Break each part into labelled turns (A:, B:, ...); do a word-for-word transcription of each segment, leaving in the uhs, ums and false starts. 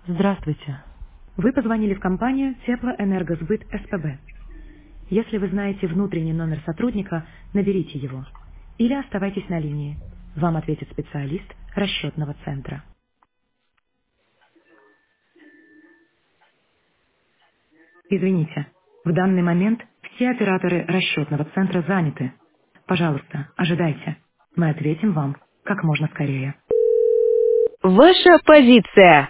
A: Здравствуйте. Вы позвонили в компанию Теплоэнергосбыт СПБ. Если вы знаете внутренний номер сотрудника, наберите его. Или оставайтесь на линии. Вам ответит специалист расчетного центра. Извините, в данный момент все операторы расчетного центра заняты. Пожалуйста, ожидайте. Мы ответим вам как можно скорее.
B: Ваша позиция.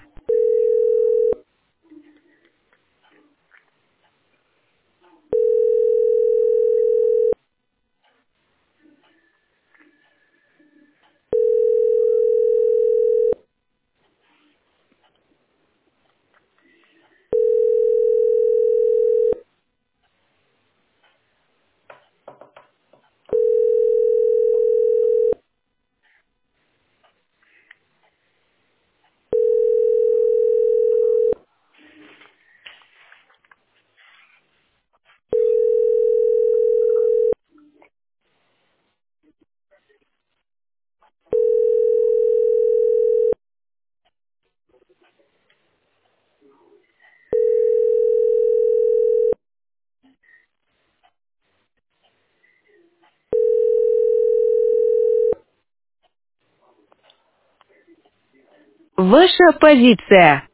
B: Ваша позиция.